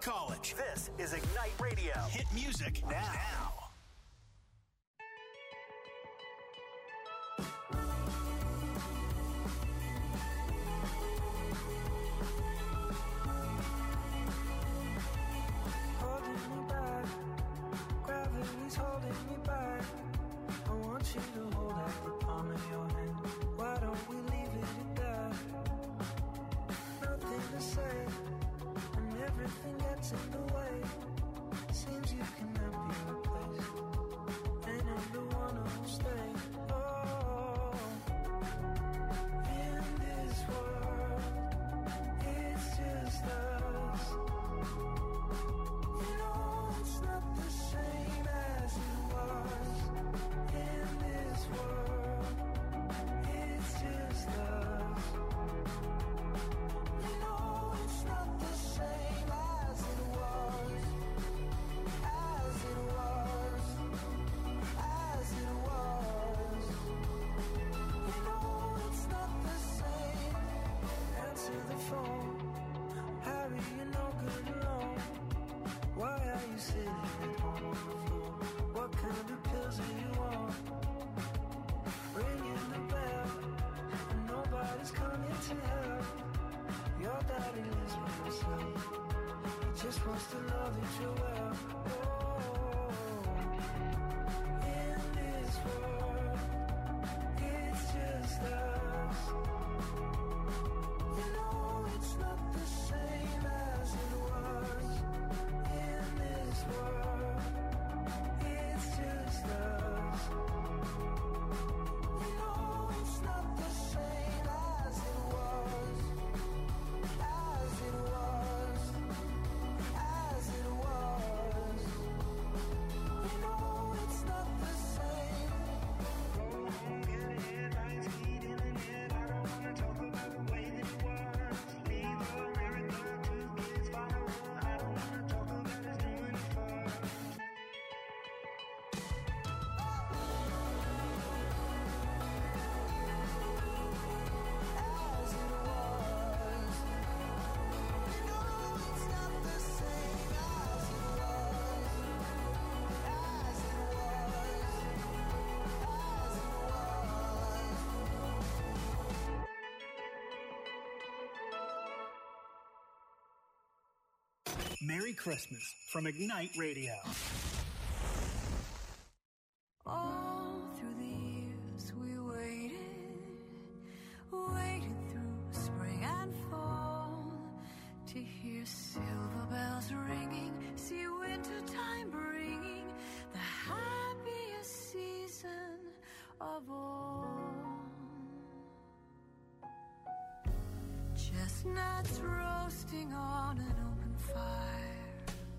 college. This is Ignite Radio. Hit music now. Merry Christmas from Ignite Radio. All through the years we waited through spring and fall to hear silver bells ringing, see wintertime bringing the happiest season of all. Chestnuts roasting on an open fire,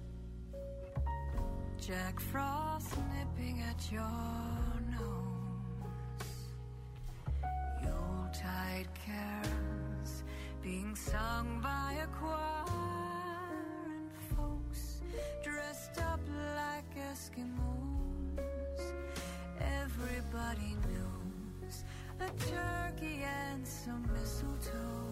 Jack Frost nipping at your nose, Yuletide carols being sung by a choir, and folks dressed up like Eskimos. Everybody knows a turkey and some mistletoe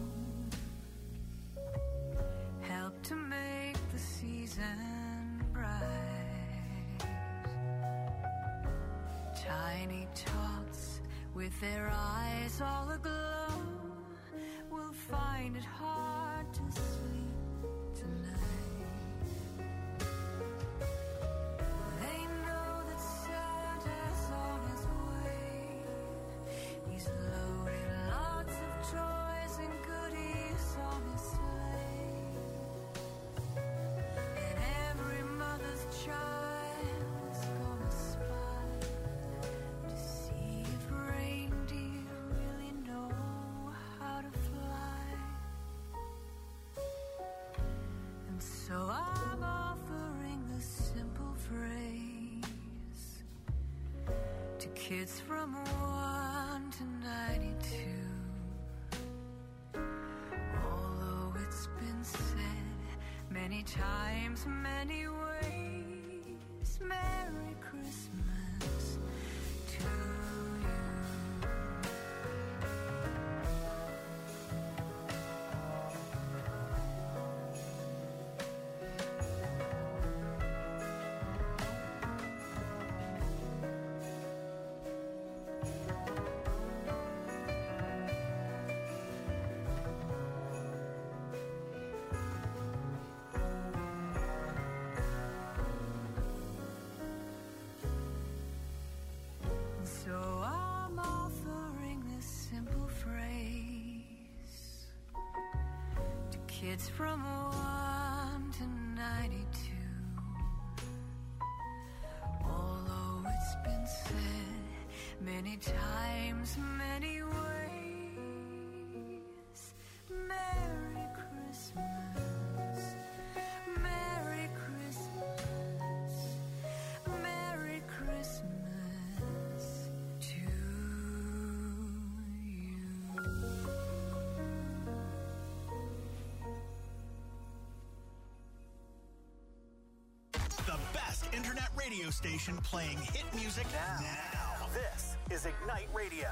help to make the season bright. Tiny tots with their eyes all aglow will find it hard to sleep tonight. They know that Santa's on his way. He's loaded lots of toys and goodies on his sleigh. And every mother's child's gonna spy to see if reindeer really know how to fly. And so I'm offering this simple phrase to kids from 1 to 92. Although it's been said many times, many ways, Merry Christmas to you. Kids from 1 to 92. Although it's been said many times, many ways, Merry Christmas, Merry Christmas, Merry Christmas to you. The best internet radio station playing hit music now. This is Ignite Radio.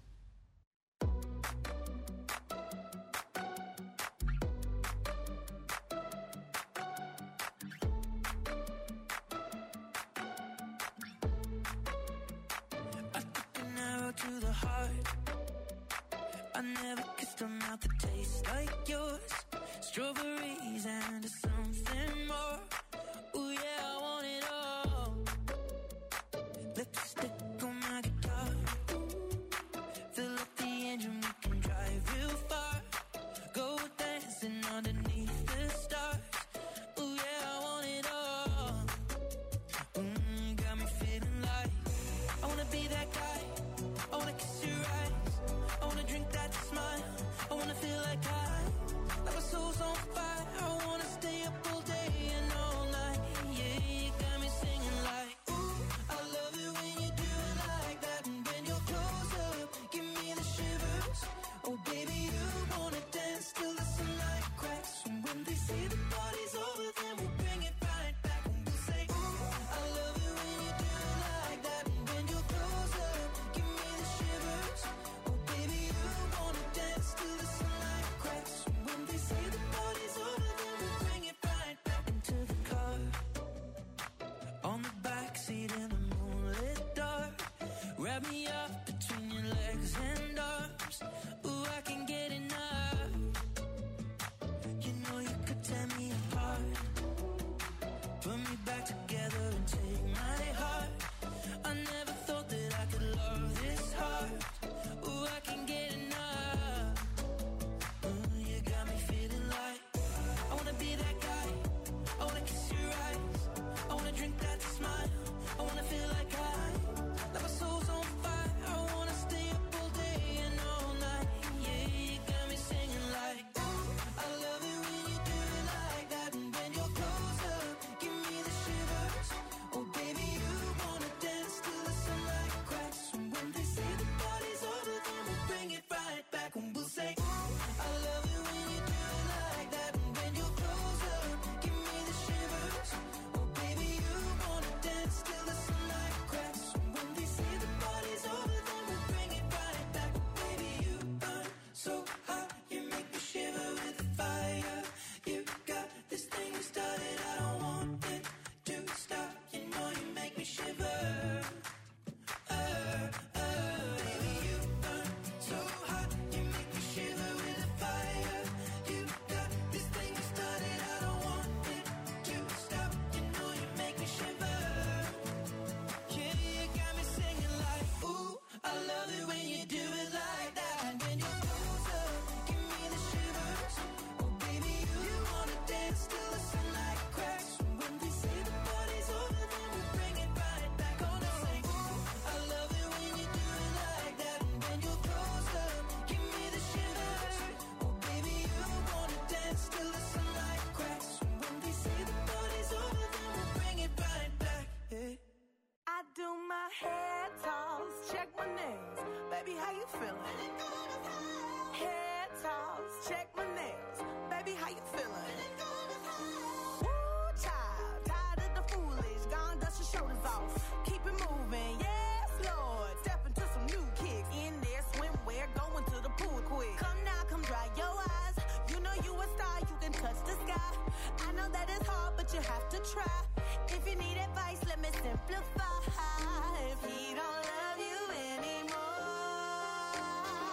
I took an arrow to the heart. I never kissed a mouth that tastes like yours. Strawberries and something more. Ooh yeah, I want it all. Lipstick on my guitar. Fill up the engine, we can drive real far. Go dancing underneath the stars. Ooh yeah, I want it all. Got me feeling like I wanna be that guy. I wanna kiss your eyes. I wanna drink that smile. I wanna feel like my soul's on fire. I wanna stay up all day and all night. Yeah, you got me singing like, ooh, I love it when you do it like that. And when you're close up, give me the shivers. Oh baby, you wanna dance till the sunlight cracks. And when they say the party's over, then we'll bring it right back. And we'll say, ooh, I love it when you do it like that. And when you're close up, give me the shivers. Oh baby, you wanna dance till the sunlight cracks. And when they say the party's over, then we'll bring it right back into the car. On the backseat in the moonlit dark. Wrap me up between your legs and arms. Ooh, I can get enough. You know you could tear me apart. Put me back together and take my heart. I never thought that I could love this hard. Ooh, I can get enough. You got me feeling like I wanna be that guy. I wanna kiss your eyes. I wanna drink that smile. I wanna feel like my soul's on fire. I wanna stay up all day and all night. Yeah, you got me singing like, ooh, I love it when you do it like that. And when you're close up, give me the shivers. Oh baby, you wanna dance till the sunlight cracks. And when they say the party's over, then we'll bring it right back. And we'll say, ooh, I love it when you do it like that. And when you're close up, give me the shivers. Oh baby, you wanna dance till the sunlight cracks. And when they say the party's over, then we'll bring it right back. Baby, you burn so hot, you make me shiver with the fire. You got this thing you started, I don't want it to stop. You know you make me shiver. Baby, you burn so hot, you make me shiver with the fire. You got this thing you started, I don't want it to stop. You know you make me shiver. Yeah, you got me singing like, ooh, I love it when you do it like that. And when you're close up, give me the shivers. Oh baby, you wanna dance till the sunlight cracks. And when they say the party's over, then we'll bring it right back. Gonna say, ooh, I love it when you do it like that. And when you're close up, give me the shivers. Oh baby, you wanna dance till the sunlight cracks. And when they say the party's over, then we'll bring it right back. Yeah. I do my hair toss, check my nails. Baby, how you feeling? Hair toss, check my nails. Baby, how you feeling? Woo, child, tired of the foolish. Gone, dust your shoulders off. Keep it moving, yes, Lord. Step into some new kicks. In there, swimwear, going to the pool quick. Come now, come dry your eyes. You know you a star, you can touch the sky. I know that it's hard, but you have to try. If you need advice, let me simplify. If he don't love you anymore,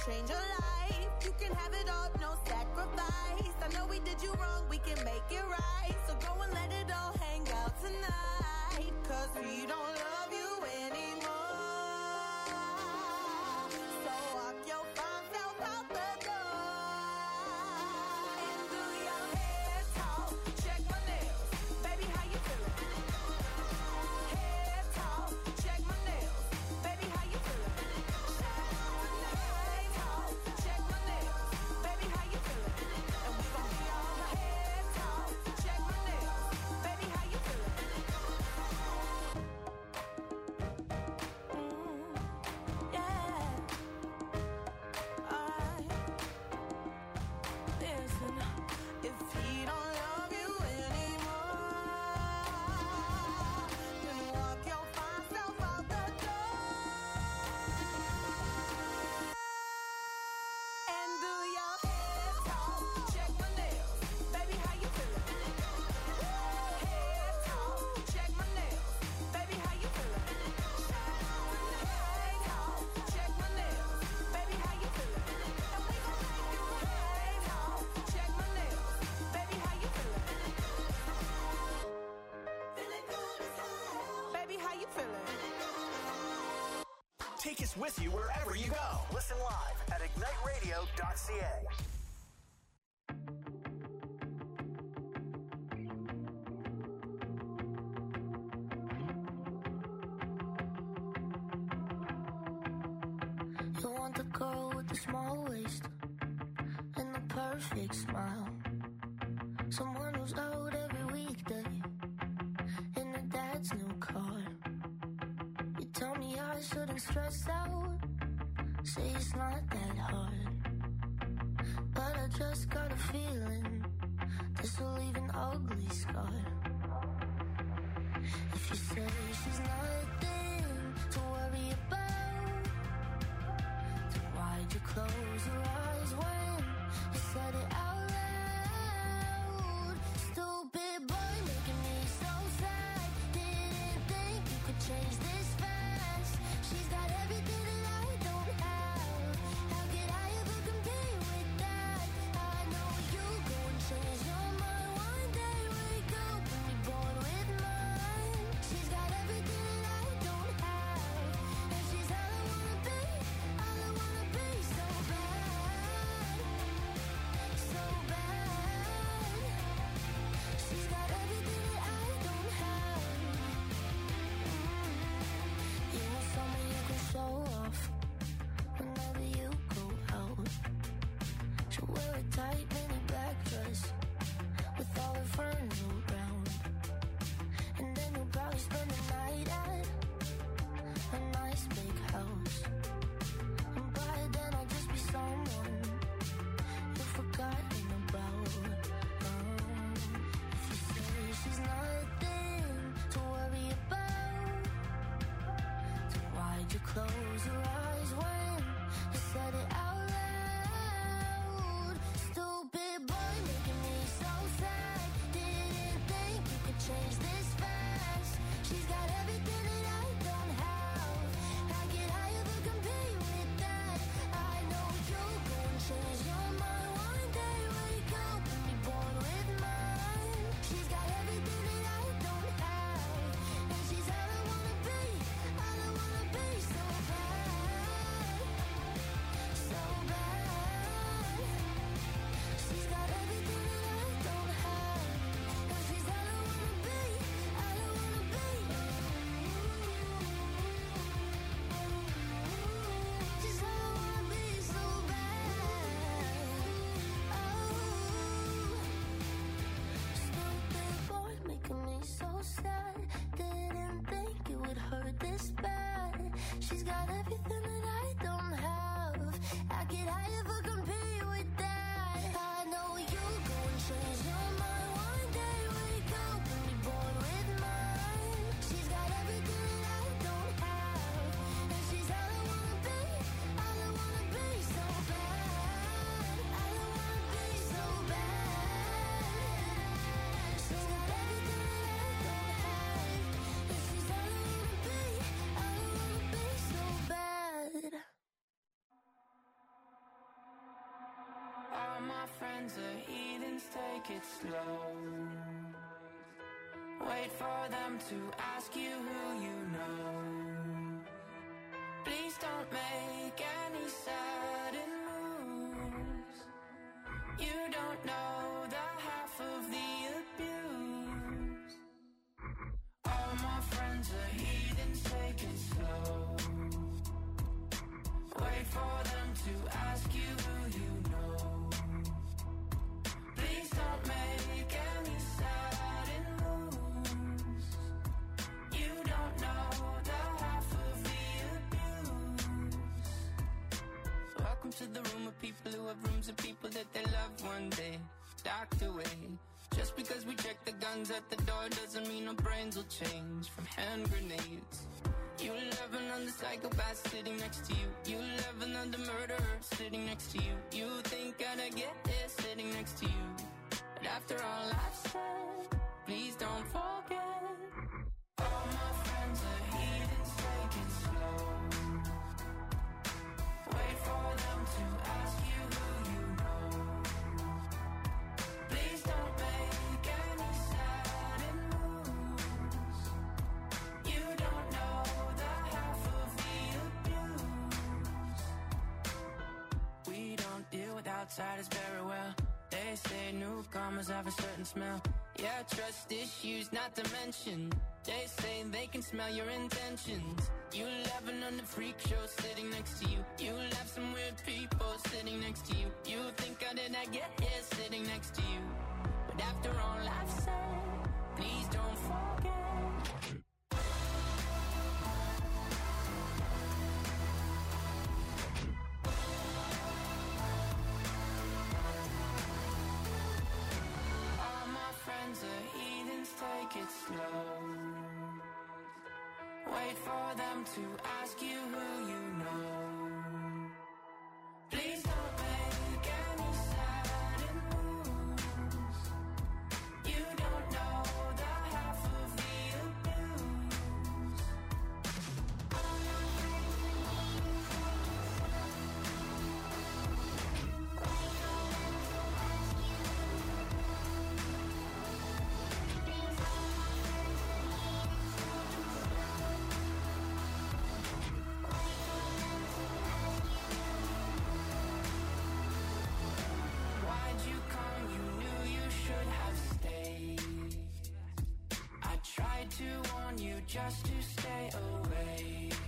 change your life. You can have it all, no sacrifice. I know we did you wrong, we can make it right. So go and let it all hang out tonight. Cause we don't love you anymore. So walk your fine self out the door. And do your hair talk, check my nails. Baby, how you feeling? Hair talk, check my nails. Baby, how you feeling? Hair talk, check my nails. Baby, how you feeling? And we gon' be all hair talk, check my nails. Baby, how you feeling? Yeah. Alright. Listen, if he don't love you anymore, then walk your fine self out the door. And do your hair talk, check my nails. Baby, how you feeling? Hair talk, check my nails. Baby, how you feeling? Hair talk, check my nails. Baby, how you feeling? And we gon' make you hair talk, check my nails. Baby, how you feeling? Feeling good as hell. Baby, how you feeling? Take us with you wherever you go. Listen live at igniteradio.ca. You want the girl with the small waist and the perfect smile. Someone who's out every weekday in her dad's new car. You tell me I shouldn't stress out, say it's not that hard. But I just got a feeling this will leave an ugly scar. If you say she's nothing to worry about, then why'd you close your eyes when you said it out loud? Stupid boy making me so sad. Didn't think you could change this fast. She's got everything that I don't have. How could I ever compete with that? I know you go and change your mind one day. Wake up and be born with mine. She's got everything that I don't have, and she's all I wanna be. All I wanna be, so bad, so bad. She's got everything that I don't have. You want someone you can show off whenever you go out. She'll wear a tight mini black dress with all her friends around, and then you'll probably spend the night at a nice big house. And by then I'll just be someone you've forgotten about. If you say she's nothing to worry about, then why'd you close your eyes when you said it out loud? Stupid boy making me so sad. Didn't think you could change this fast. She's got everything that I don't have. How could I ever compete with that? I know you'll go and change your mind one day. Wake up and be born with mine. She's got everything that I don't have, and she's all I wanna be. All I wanna be, so bad, so bad. She's got everything that I don't have, and she's all I wanna be. All I wanna be. She's all I wanna be, so bad. Stupid boy making me so sad. Didn't think it would hurt this bad. She's got everything that I don't have. How could I ever compete with that? I know you'll go and change your mind one day. Wake up and be born with mine. She's got everything that I don't have, and she's all I wanna be. All I wanna be, so bad. All I wanna be, so bad. She's got everything that I don't have, and she's all I wanna be. All I wanna be, so bad. friends are heathens, take it slow. Wait for them to ask you who you know. Please don't make any sudden moves. You don't know the half of the abuse. All my friends are heathens, take it slow. Wait for them to ask you who you know. Please don't make any sudden moves. You don't know the half of the abuse. Welcome to the room of people who have rooms of people that they love one day docked away. Just because we check the guns at the door doesn't mean our brains will change from hand grenades. You love another psychopath sitting next to you. You love another murderer sitting next to you. You think I'd get here sitting next to you. But after all I've said, please don't forget. All my friends are heathens, take it slow. Wait for them to ask you who you know. Please don't make any sudden moves. You don't know the half of the abuse. We don't deal with outsiders very well. They say newcomers have a certain smell. Yeah, trust issues not to mention. They say they can smell your intentions. You laughing on the freak show sitting next to you. You laugh some weird people sitting next to you. You think how did I get here sitting next to you? But after all I've said, please don't forget. All my friends are heathens, take it slow. Wait for them to ask you who you know. Please don't make any sudden moves. You don't know the half of the abuse. Why'd you come? You knew you should have stayed. I tried to warn you just to stay away.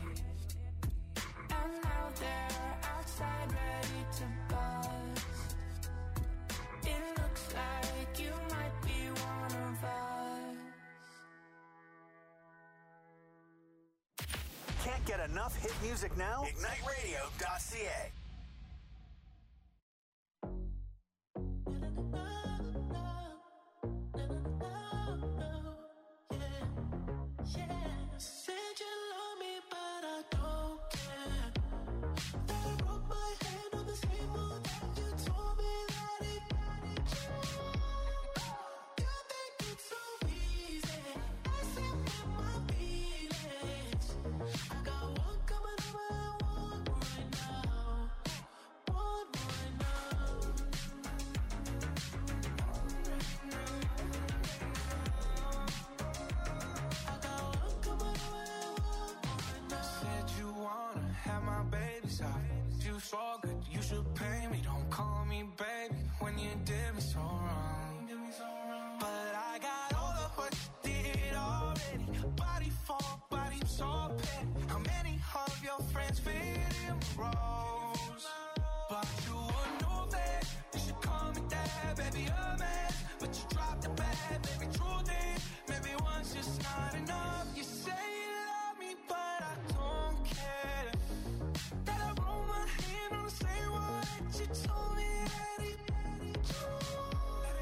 And now they're outside ready to bust. It looks like you might be one of us. Can't get enough hit music now? IgniteRadio.ca. Said you love me, but I don't care. That I broke my hand on the same one that you told me that it. You think it's so easy. I said with my feelings. I got one coming over and one right now. One right now. I got one coming over and one right now. Said you wanna have my babies off. You so good, you should pay me. Don't call me baby when you did me so wrong. But I got all of what you did already. Body for body, I'm so petty. How many of your friends fit in the roles? But you would know that you should call me dad, baby, a man. But you dropped the bag, baby, truth is, maybe one's just not enough. You say you love me, but I don't care. That I roll my hand on the same one that you told me that it.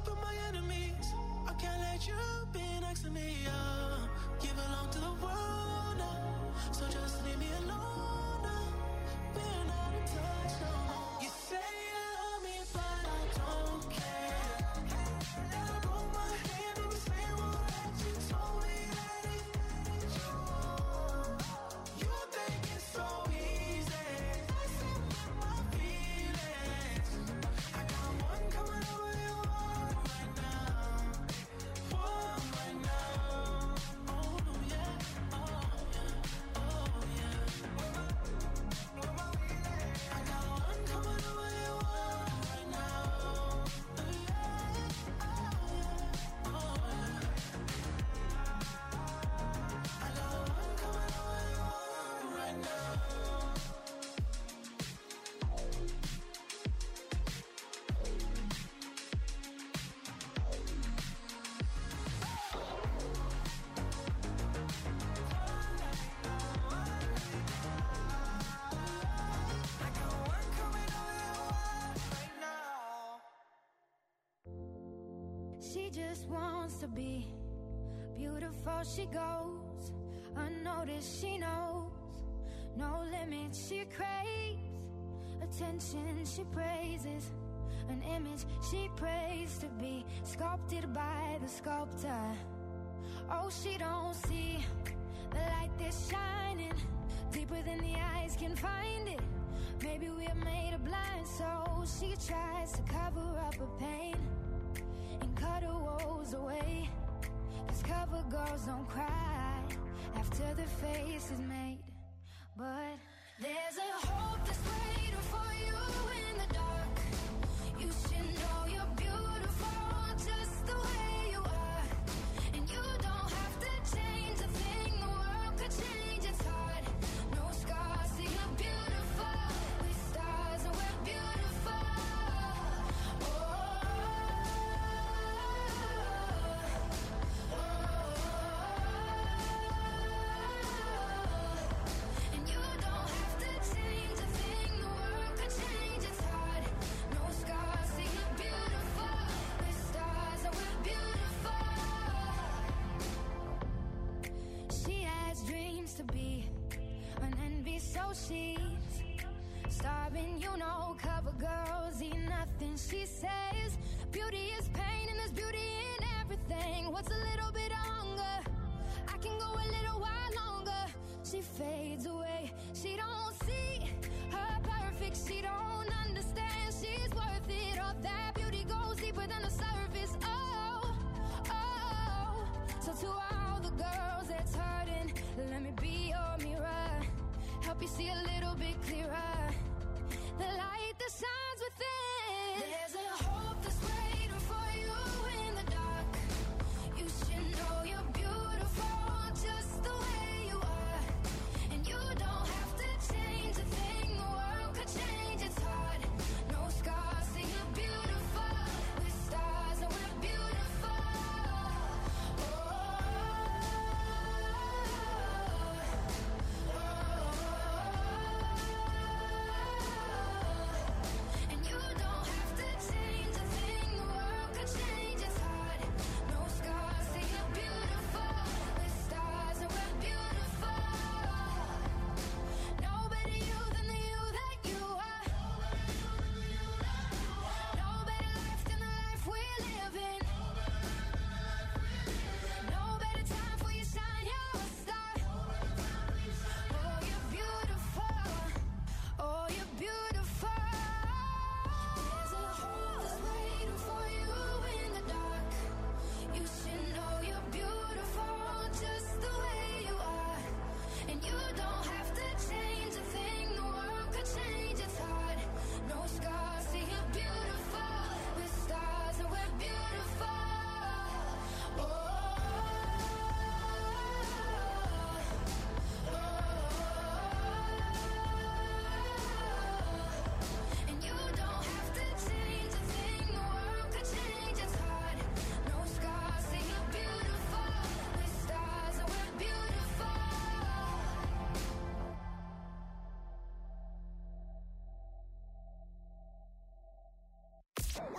for my enemies. I can't let you be next to me, You belong to the world now, so just leave me alone now. We're not in touch no more. You say you love me, but I don't care. I put my hand in the same one that you told me that it you think it's so easy. Messing with my feelings. I got one coming over your heart right now. One right now. Oh yeah, oh yeah, oh yeah. I got one coming over your heart right now. Oh yeah, oh yeah. I got one coming over your heart right now. I got one coming over your heart right now. She just wants to be beautiful. She goes unnoticed. She knows no limits. She craves attention. She praises an image she prays to be sculpted by the sculptor. Oh, she don't see the light that's shining deeper than the eyes can find it. Maybe we're made of blind, so she tries to cover up her pain and cut her woes away. 'Cause cover girls don't cry after their face is made. But there's a hope that's waiting for you in the dark. You should know you're beautiful just the way you are. And you don't have to change a thing, the world could change, it's hard. No scars, see you're beautiful. We're stars and we're beautiful. And you don't have to change a thing, the world could change, it's hard. No scars, see you're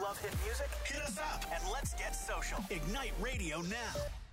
love hit music? Hit us up and let's get social. Ignite Radio now.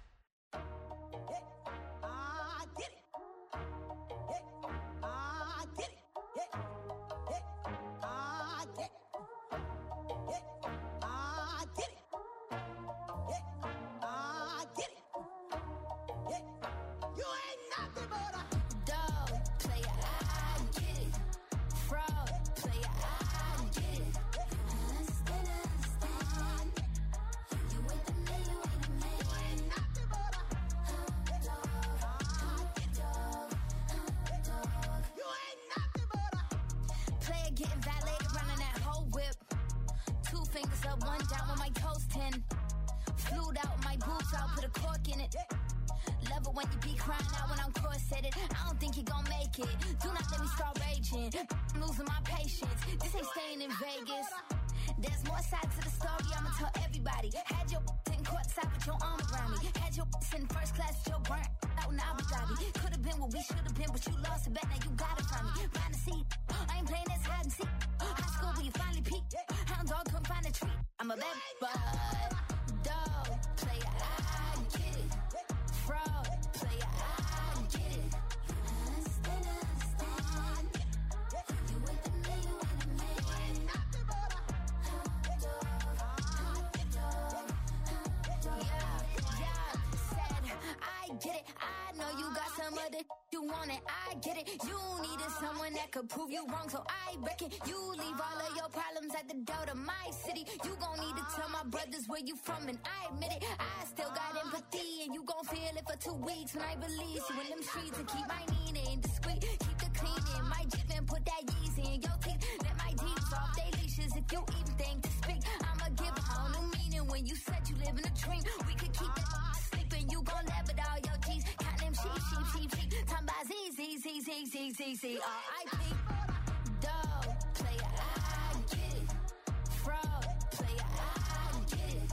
Could prove you wrong, so I reckon you leave all of your problems at the door to my city. You gon' need to tell my brothers where you from, and I admit it. I still got empathy, and you gon' feel it for 2 weeks when I release you in them streets. And keep my meaning discreet, keep the cleaning. My Jeep and put that Yeezy in your teeth. Let my Jeeps off they leashes if you even think to speak. I'ma give a whole new meaning when you said you live in a dream. We could keep that sleeping, you gon' laugh at all your G's. Count them sheep. Talking about Z. R.I.P. Dog, player, I get it. Fraud, player, I get it.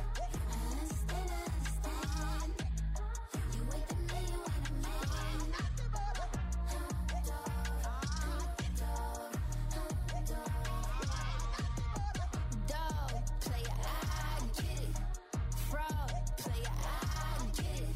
Understand. You wait a minute. Dog, player, I get it. Fraud, player, I get it.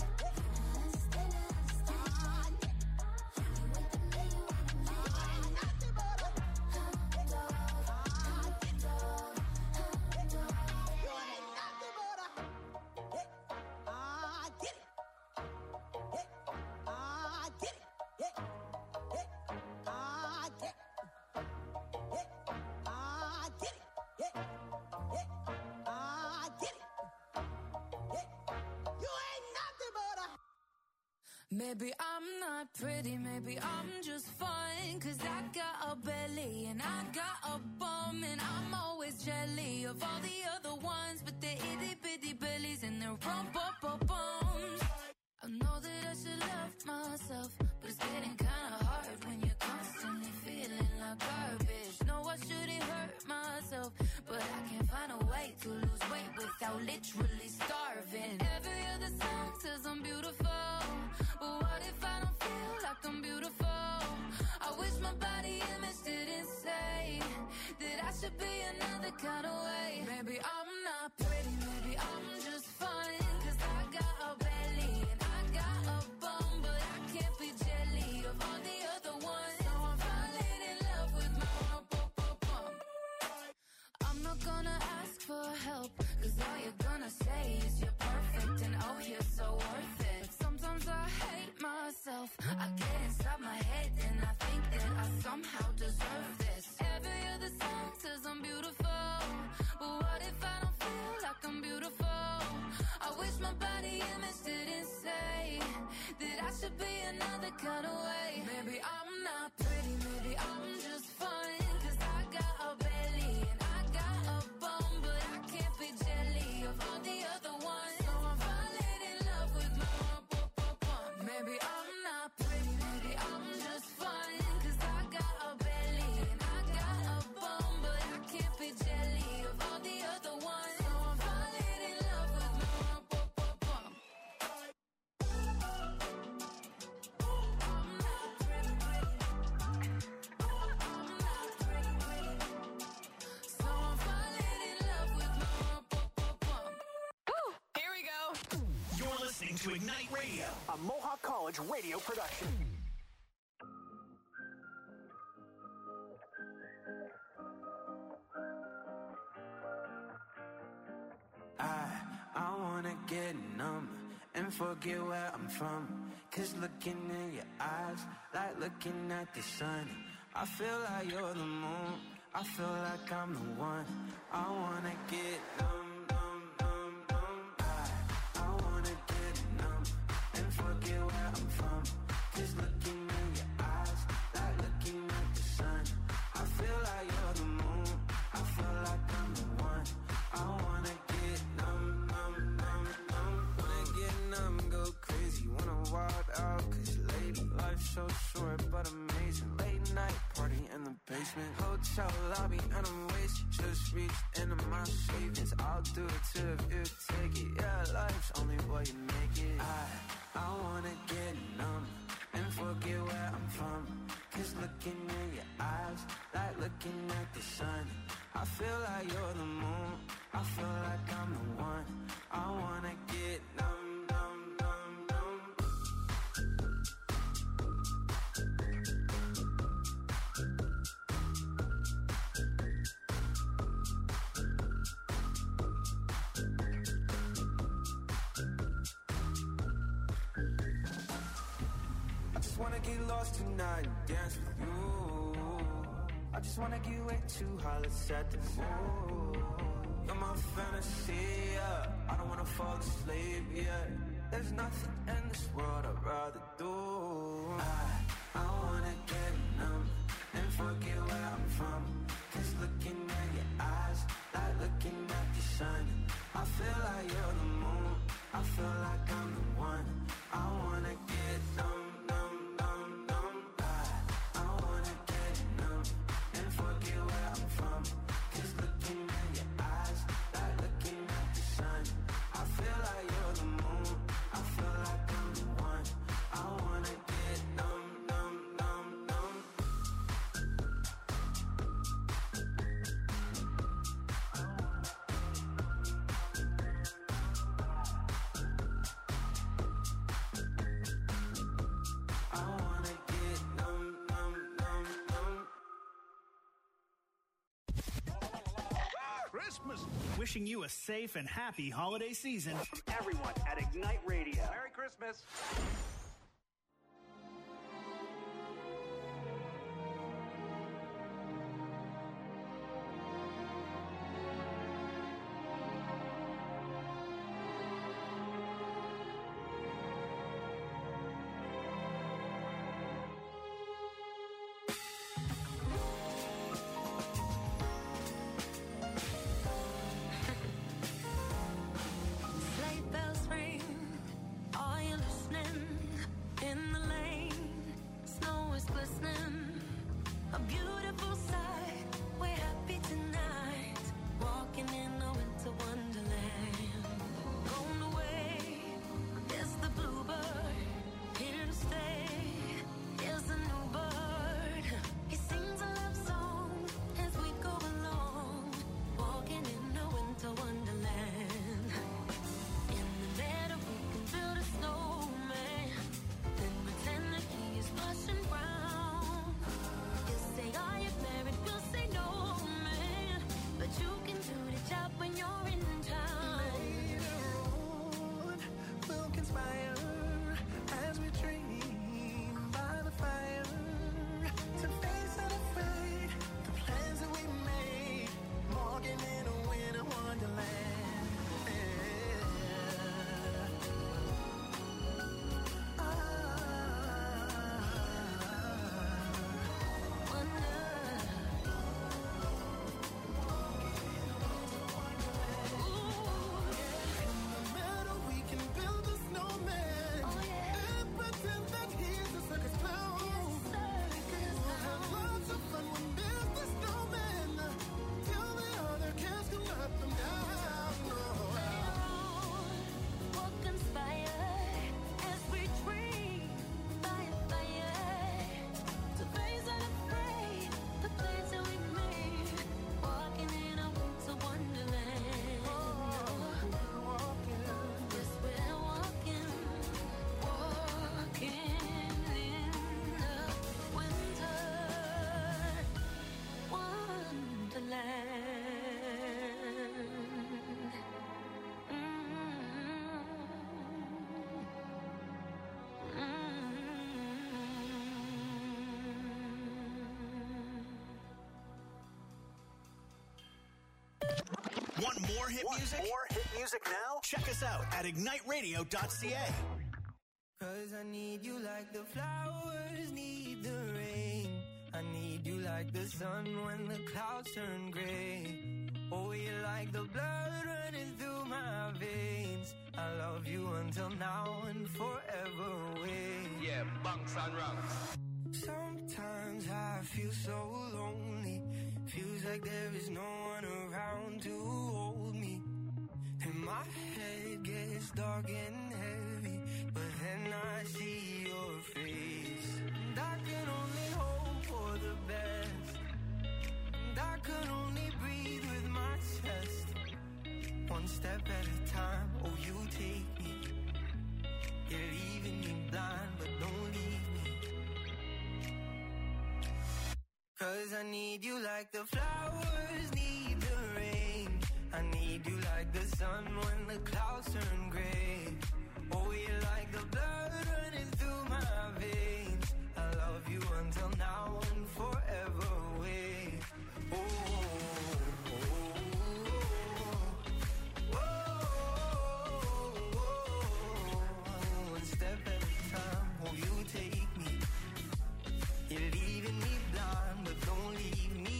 Maybe I'm not pretty, maybe I'm just fine. Cause I got a belly and I got a bum. And I'm always jelly of all the other ones with their itty bitty bellies and their rump-up-bums. I know that I should love myself, but it's getting kinda hard when you're constantly feeling like garbage. No, I shouldn't hurt myself, but I can't find a way to lose weight without literally starving. Every other song says I'm beautiful, but what if I don't feel like I'm beautiful? I wish my body image didn't say that I should be another kind of way. Maybe I'm not pretty, maybe I'm just fine. Cause I got a belly and I got a bum, but I can't be jelly of all the other ones. So I'm falling in love with my bum. I'm not gonna ask for help, cause all you're gonna say is you're perfect and oh you're so worth it. But sometimes I hate myself, I get inside my head and I think that I somehow deserve this. Every other song says I'm beautiful, but what if I don't feel like I'm beautiful? I wish my body image didn't say that I should be another kind of way. Maybe I'm not pretty, maybe I'm just fine. Cause I got a belly and I got a bum, but I can't be jelly of all the other ones. So I'm falling in love with my bum. Maybe I'm not pretty, maybe I'm just fine. Cause I got a belly and I got a bum, but I can't be jelly of all the other ones. So I'm falling in love with my bum. I'm not pretty, listening to Ignite Radio, a Mohawk College radio production. I wanna get numb and forget where I'm from. Cause looking in your eyes, like looking at the sun. I feel like you're the moon, I feel like I'm the one. I wanna get numb, numb, numb, numb. I wanna get numb and forget where I'm from. Cause looking in your eyes, like looking at the sun. I feel like you're the moon, I feel like I'm the one. I wanna get numb, numb, numb, numb. Wanna get numb, go crazy, wanna wild out. Cause lady, life's so short but amazing. Late night party in the basement, hotel lobby and I'm wasted. Just reached into my savings, I'll do it too if you take it. Yeah, life's only what you make it. I wanna get numb and forget where I'm from. Cause looking in your eyes, like looking at the sun. I feel like you're the moon, I feel like I'm the one. I wanna get numb, numb, numb, numb. I just wanna get lost tonight and dance with you. I just wanna get way too high, let's set the mood. You're my fantasy, yeah. I don't wanna fall asleep, yeah. There's nothing in this world I'd rather do. I wanna get numb and forget where I'm from. Cause looking at your eyes, like looking at the sun. I feel like you're the moon, I feel like I'm the one. I wanna get numb, numb, numb, numb. I wanna get numb and forget where I'm from. Cause looking at your eyes, like looking at the sun. I feel like you're the moon, I feel like I'm the one. I wanna get numb, numb, numb, numb. I wanna get numb, numb, numb, numb. Christmas. Wishing you a safe and happy holiday season. Everyone at Ignite Radio. Merry Christmas. Sleigh bells ring. Are you listening? more hit music? More hit music now? Check us out at igniteradio.ca. Cause I need you like the flowers need the rain. I need you like the sun when the clouds turn gray. Oh, you're like the blood running through my veins. I love you until now and forever away. Yeah, bunks and ranks. Sometimes I feel so lonely. Feels like there is no one around to hold me. And my head gets dark and heavy, but then I see your face. And I can only hope for the best. And I can only breathe with my chest. One step at a time, oh you take me. You're leaving me blind, but don't leave me. Cause I need you like the flowers need the rain. I need you like the sun when the clouds turn gray. Oh, you're like the blood running through my veins. I love you until now and forever away. Oh, oh, oh, oh, oh. One step at a time, oh, you take me. You're leaving me blind, but don't leave me.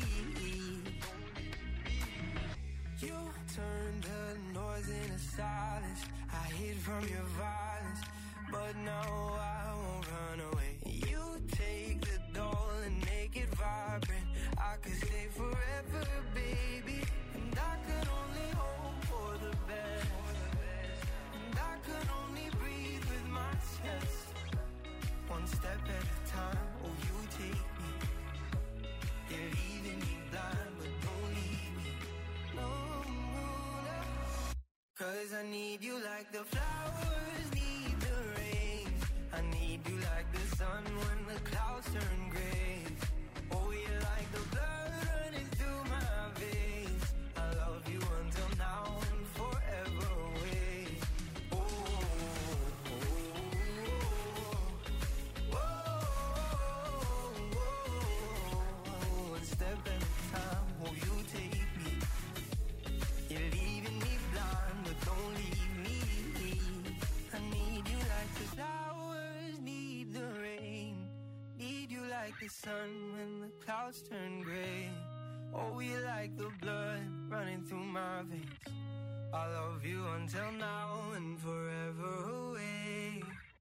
You turned the noise into silence. I hid from your violence, but now I won't run away. You take the doll and make it vibrant. I could stay forever, baby. And I could only hope for the best. And I could only breathe with my chest. One step at a time, oh you take me. You're leaving me blind, but don't leave me. No, no, no. Cause I need you like the flowers need the rain. I need you like the sun when the clouds turn gray. Oh, you're like the blood running through my veins. I love you until now and forever away. Oh, oh, oh, oh, oh. One step at a time, oh you take me. You're leaving me blind, but don't leave me. I need you like the flowers need the rain. Need you like the sun when the clouds turn gray. Oh, you like the blood running through my veins. I love you until now and forever away.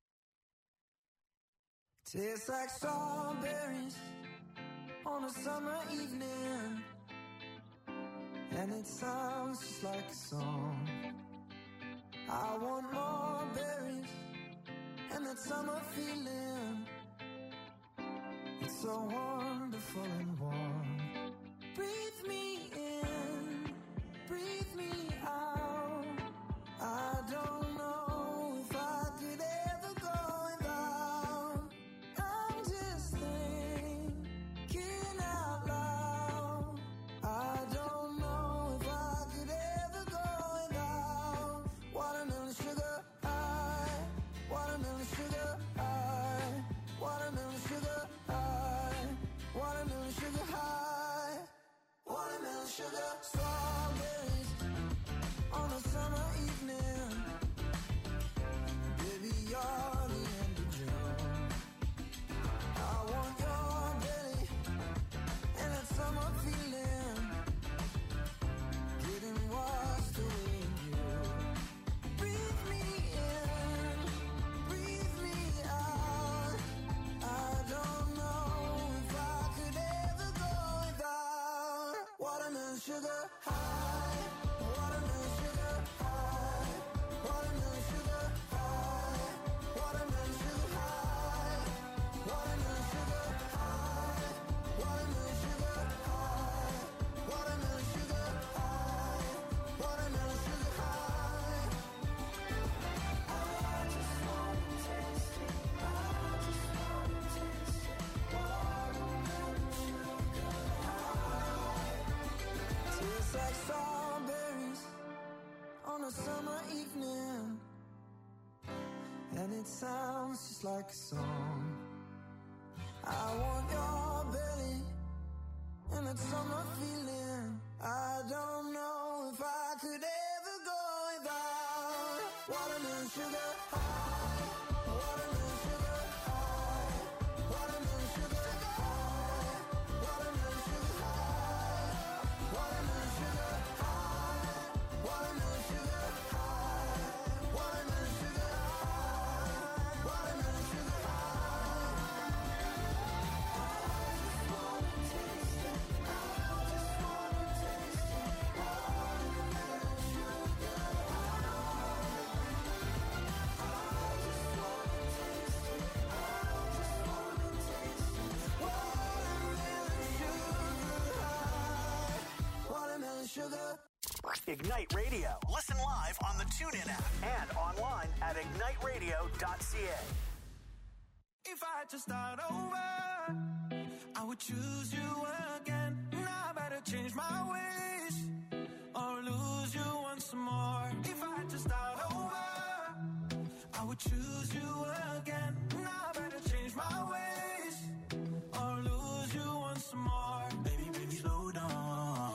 Tastes like strawberries on a summer evening, and it sounds just like a song. I want more berries and that summer feeling. It's so wonderful and warm. Breathe me in, breathe me out. I don't know if I could ever go without. I'm just thinking out loud. I don't know if I could ever go without. Watermelon sugar high, watermelon sugar high, watermelon sugar high, watermelon sugar high, watermelon sugar. Strawberries on a summer evening. Baby, you're the end of June. I want your belly and that summer feeling, getting washed away in you. Breathe me in, breathe me out. I don't know if I could ever go without. Watermelon sugar high, watermelon sugar high, watermelon sugar high, watermelon sugar high, watermelon sugar high, watermelon sugar high, watermelon sugar high, watermelon sugar high. I just wanna taste it, I just wanna taste it. Watermelon sugar high. Tastes like strawberries on a summer evening, and it sounds just like a song. I want your belly and that summer feeling. I don't know if I could ever Watermelon sugar high. Watermelon sugar high. Watermelon sugar high. Watermelon sugar high. Watermelon sugar high. Watermelon sugar high. Watermelon sugar high. Watermelon sugar sugar. Ignite Radio. Listen live on the TuneIn app and online at igniteradio.ca. If I had to start over, I would choose you again. Now I better change my ways or lose you once more. If I had to start over, I would choose you again. Now I better change my ways or lose you once more. Baby, baby, slow down.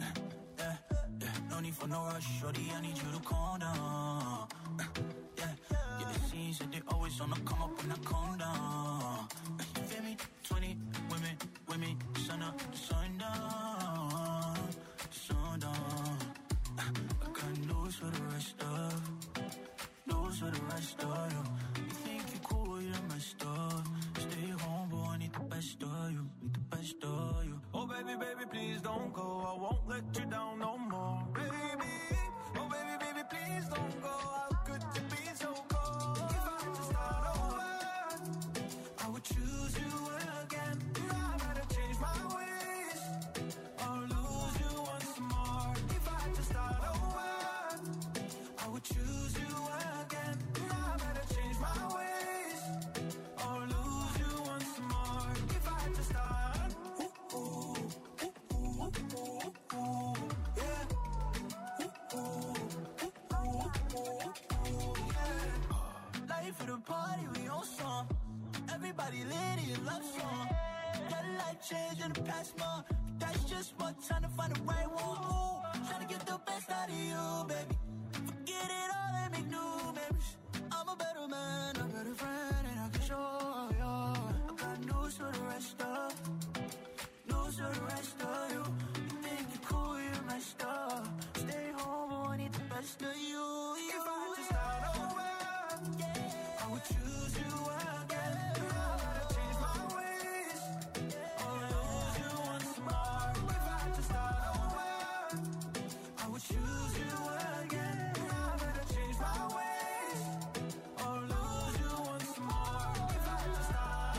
No need for no rush, shorty, I need you to calm down. Yeah, it seems that they always on the come up when I calm down. You feel me? 20 women, sun up, sundown, sundown. I got news for the rest of you. You think you cool, you're messed up. Stay home, boy, I need the best of you, Oh, baby, baby, please don't go. I won't let you down no more, baby. Oh, baby, baby, please don't go. How could you be so cold? If I had to start over, I would choose you again. Now I better change my ways or lose you once more. If I had to start over, I would choose you again. Now I better change my ways or lose you once more. If I had to start, yeah. Life for the party, we on song. Everybody lit in love song. Got a life change in the past month. That's just what trying to find the right one. Trying to get the best out of you, baby. Forget it all and make new memories. I'm a better man, a better friend, and I can show you. I got news for the rest of you. You think you're cool, you're messed up. Stay home, I need the best of you. If I had to start over, I would choose you again. I better change my ways or lose you once more. If I had to start over, I would choose you again. I better change my ways or lose you once more. If I had to start,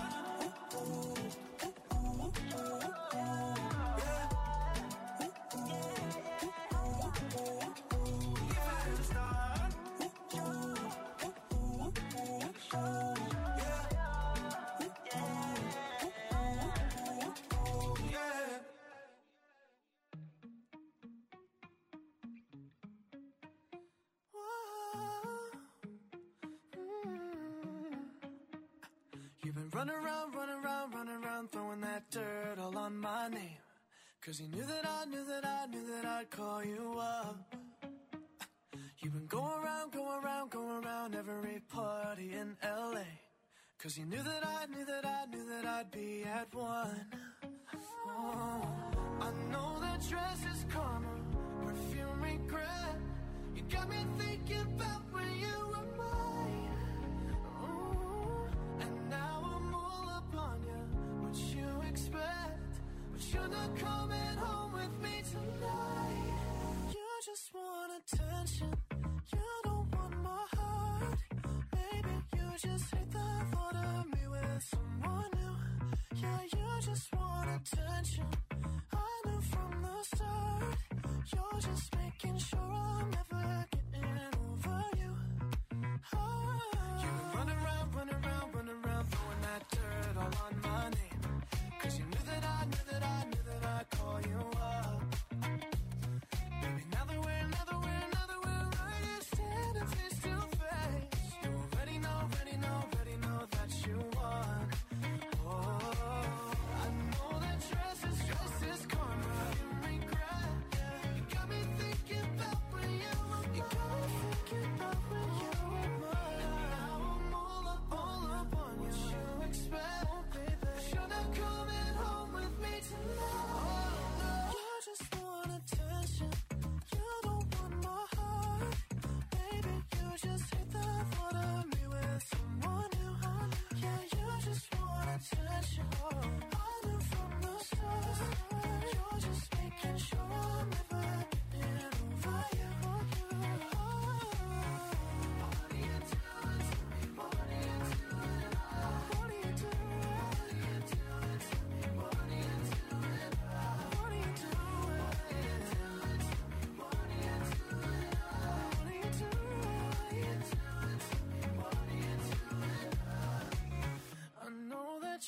you've been running around, throwing that dirt all on my name. 'Cause you knew that I'd call you up. You've been going around every party in LA. 'Cause you knew that I'd be at one. Oh, I know that dress is karma, perfume regret. You got me thinking about when you were mine. Oh, and now I'm all up on you. What you expect? But you're not coming home with me tonight. You just want attention. You don't want my heart. Maybe you just hate the thought of me with someone new. Yeah, you just want attention. I knew from the start. You're just making sure I'm never getting over you. Oh, you've been running around, throwing that dirt all on my name. 'Cause you knew that I'd call you up. Baby, now that we're right here standing face to face. You already know that you won. Oh, I know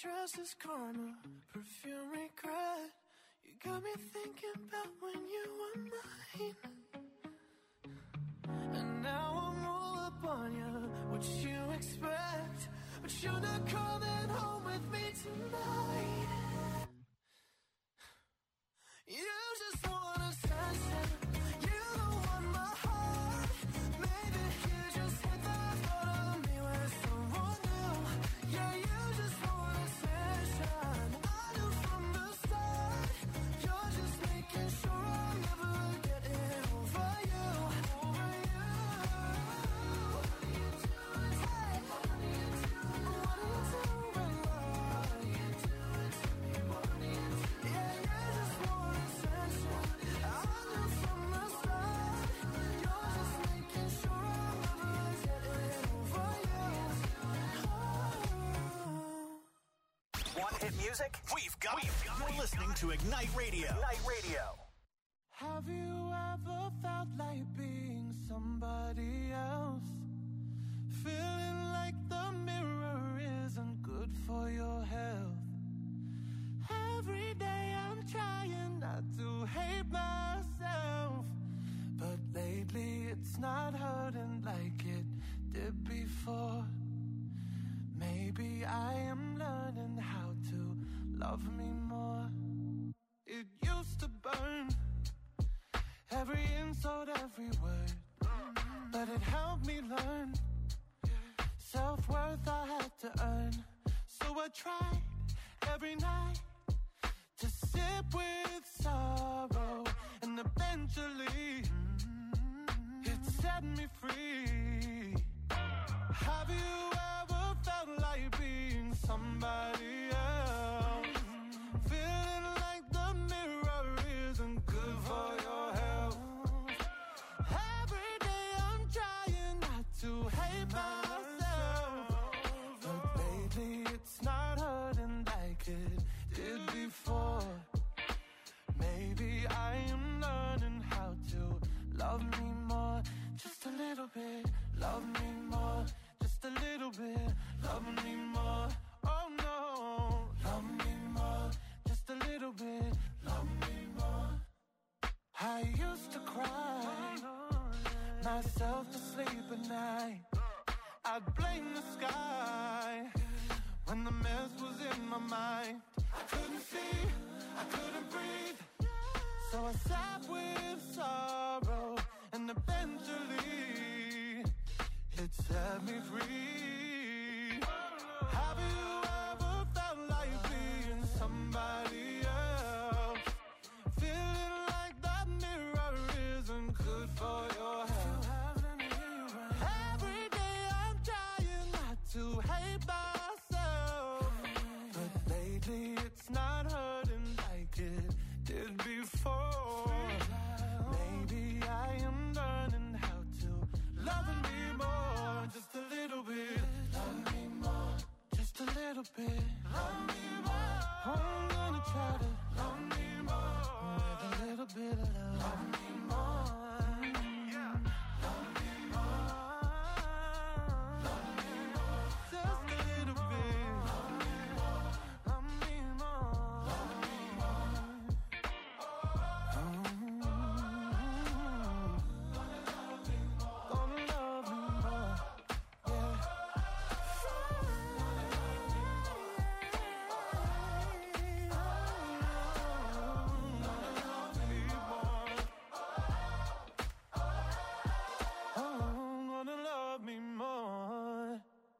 trust is karma, perfume regret. You got me thinking about when you were mine. And now I'm all up on you, what you expect. But you're not coming home with me tonight. You just want attention. You don't want my heart. Maybe you just hit the thought of me with someone new. Yeah, you just want attention. I knew from the start. You're just making sure I'm never getting over you. Over you. What are you doing? Hey, what are you doing? What are you doing? What are you doing to me? What are you doing? Yeah, you just want attention. I knew from the start. You're just making sure I'm never getting over you. Want hit music? We've got it. You're listening to Ignite Radio. Ignite Radio. Have you ever felt like being somebody else? Feeling like the mirror isn't good for your health. Every day I'm trying not to hate myself, but lately it's not hurting like it did before. Maybe I am learning how to love me more. It used to burn, every insult, every word, but it helped me learn. Self-worth I had to earn, so I tried every night to sip with sorrow, and eventually it set me free. Have you ever felt like being somebody else? Feeling like the mirror isn't good for your health. Every day I'm trying not to hate myself, but lately it's not hurting like it did before. Maybe I am learning how to love me more. Just a little bit, love me more. Just a little bit, love me more. Oh no, love me more. Just a little bit, love me more. I used to cry myself to sleep at night. I'd blame the sky when the mess was in my mind. I couldn't see, I couldn't breathe, so I sat with sorrow, and eventually it set me free. Have you ever felt like being somebody else? Feeling like that mirror isn't good for your health. Every day I'm trying not to hate myself, but lately it's not hurting like it did before. Maybe I am learning how to love me more. Just a little bit, love me more. Just a little bit, love me more. I'm gonna try to love me more. With a little bit of love, love me more. Yeah, love me more. Love me more. Just a little bit, love me more. Love me more. Love me more. Gonna love me more. Yeah. Gonna love me more.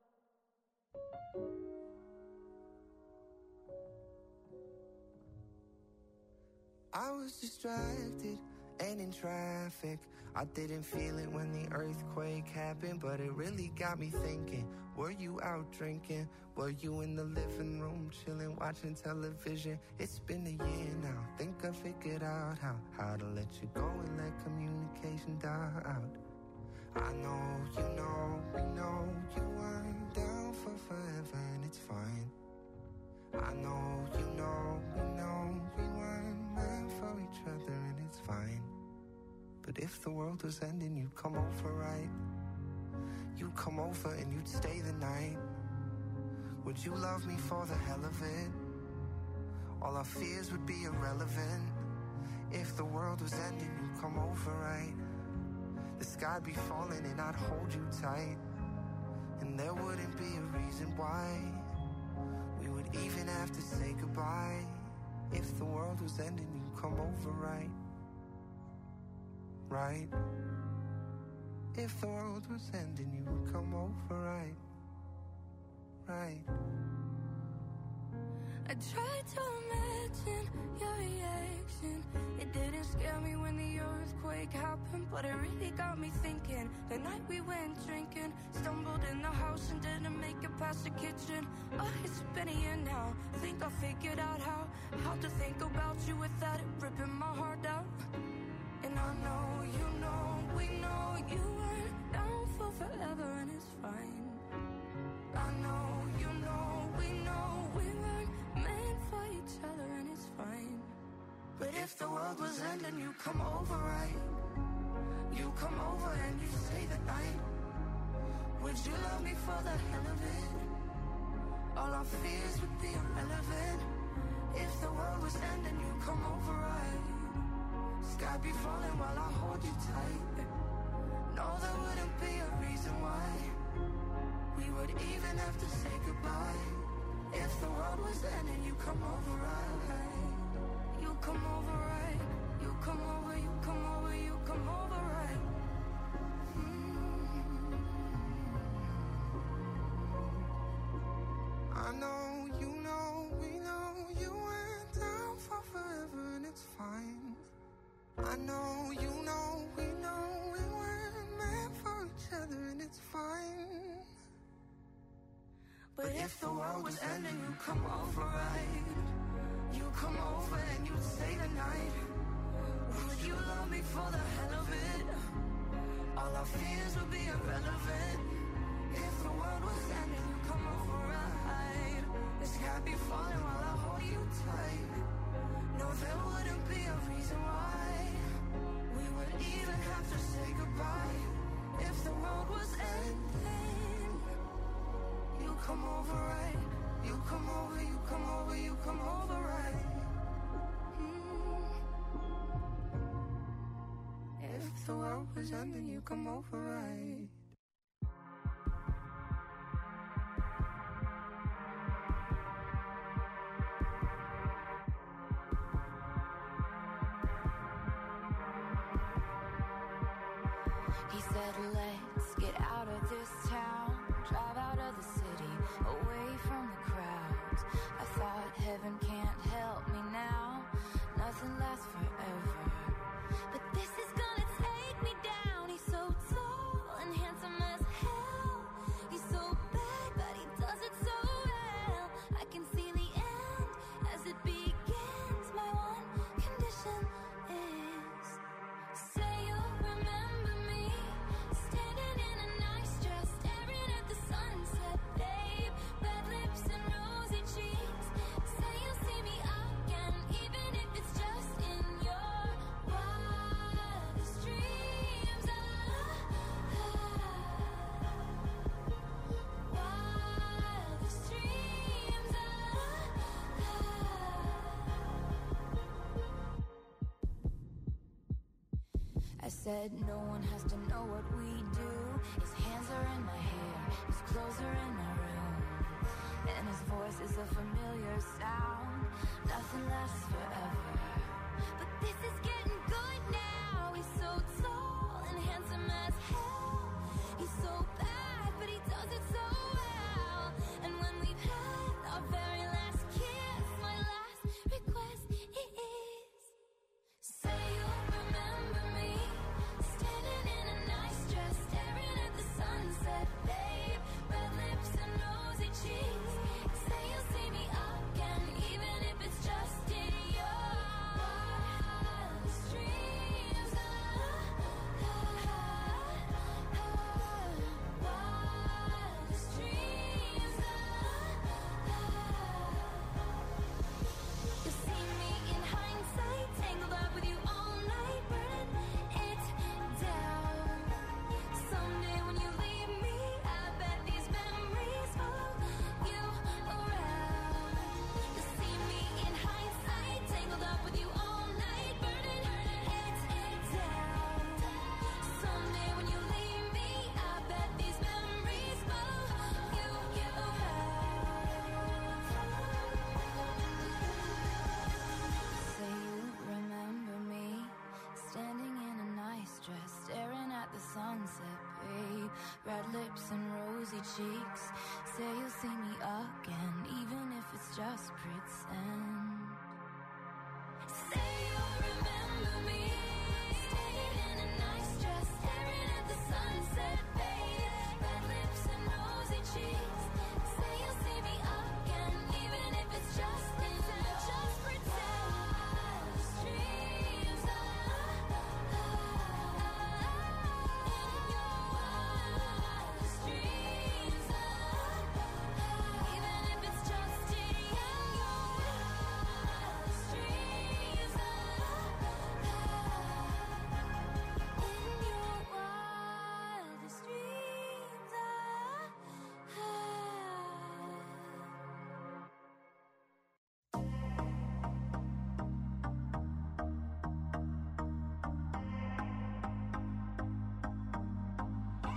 I was distracted and in traffic. I didn't feel it when the earthquake happened, but it really got me thinking. Were you out drinking? Were you in the living room chilling, watching television? It's been a year now. Think I figured out how to let you go and let communication die out. I know, you know, we know you weren't down for forever, and it's fine. I know, you know, we know we weren't meant for each other, and it's fine. But if the world was ending, you'd come over, right? You'd come over and you'd stay the night. Would you love me for the hell of it? All our fears would be irrelevant. If the world was ending, you'd come over, right? The sky'd be falling and I'd hold you tight. And there wouldn't be a reason why we would even have to say goodbye. If the world was ending, you'd come over, right? Right? If the world was ending, you would come over, right? Right? I tried to imagine your reaction. It didn't scare me when the earthquake happened, but it really got me thinking. The night we went drinking, stumbled in the house and didn't make it past the kitchen. Oh, it's been a year now. Think I figured out how to think about you without it ripping my heart out. And I know, you know, we know you weren't down for forever, and it's fine. I know, you know, we know we weren't meant for each other, and it's fine. But if the world was ending, you come over, right? You come over and you stay the night. Would you love me for the hell of it? All our fears would be irrelevant. If the world was ending, you come over, right? Sky be falling while I hold you tight. No, there wouldn't be a reason why we would even have to say goodbye. If the world was ending, you come over, right? You come over, right? You come over, you come over, you come over, right? I know, you know, we know you went down for forever, and it's fine. I know, you know, we know we weren't meant for each other, and it's fine. But if the world was ending, you come over, right? You come over and you'd stay the night. Would you love me for the hell of it? All our fears would be irrelevant. If the world was ending, you come over, right? The sky be falling while I hold you tight. No, there wouldn't be a reason why we would even have to say goodbye. If the world was ending, you come over, right? You come over, you come over, you come over, right? If the world was ending, you come over, right? He said, let's get out of this town, drive out of the city, away from the crowds. I thought heaven can't help me now, nothing lasts forever. But this is gonna take me down. He's so tall and handsome as hell. He's so bad, but he does it so well. I can see the end as it begins. My one condition is, say you'll remember me, standing in a nice dress, staring at the sunset, babe. Red lips and rosy cheeks. Say you'll see me again, even if it's just in your wildest dreams. Wildest dreams. I said no one has to know what we do. His hands are in my hair, his clothes are in my room, and his voice is a familiar sound. Nothing lasts forever, but this is getting good now. He's so tall and handsome as hell. He's so bad, but he does it so well. And when we've had our very last kiss, my last request is, say you'll remember me, standing in a nice dress, staring cheeks. Say you'll see me again, even if it's just pretend.